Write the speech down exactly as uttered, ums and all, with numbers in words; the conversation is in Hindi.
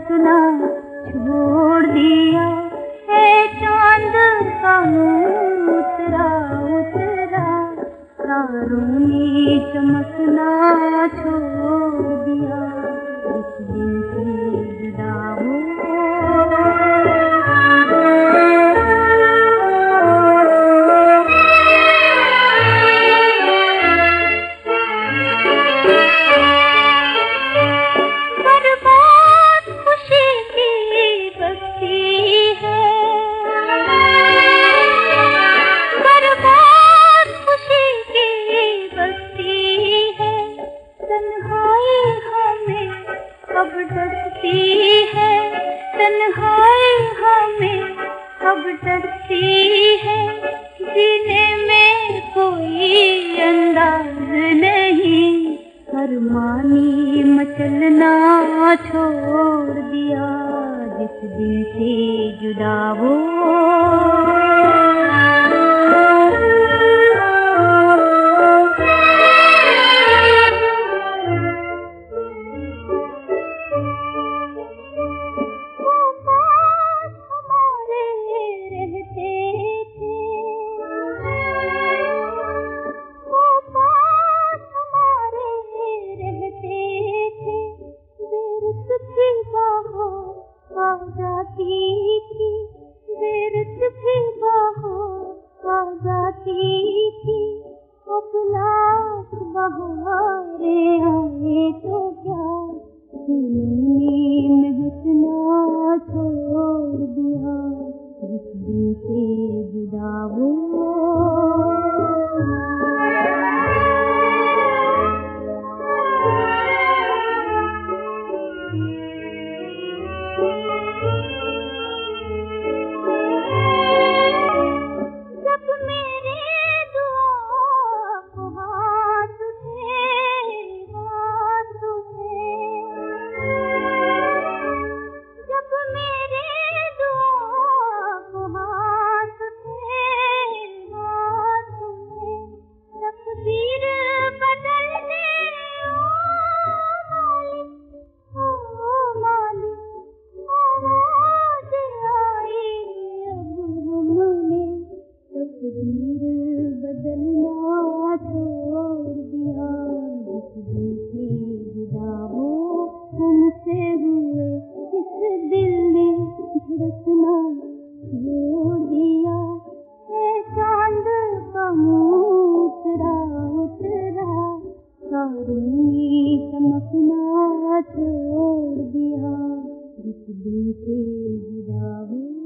चमकना छोड़ दिया है, चांद का मुँह उतरा उतरा, तारों ने चमकना छोड़ दिया, जिस दिन से जुदा हो। अब डरती है तन्हाई हमें, अब डरती है, जीने में कोई अंदाज नहीं, अरमानी मचलना छोड़ दिया, जिस दिन से जुदा हो। आ जाती थी बेरुत भी बाहर आ जाती थी, अब लाख बहारे आए तो क्या, फूलों ने महकना छोड़ दिया, जिस दिन से जुदा हो। तकदीर बदलना छोड़ दिया, जिस दिन से जुदा हो हमसे हुए, इस दिल ने धड़कना छोड़ दिया है, चांद का मुँह उतरा उतरा, तारों ने चमकना छोड़ दिया, जिस दिन से जुदा हो।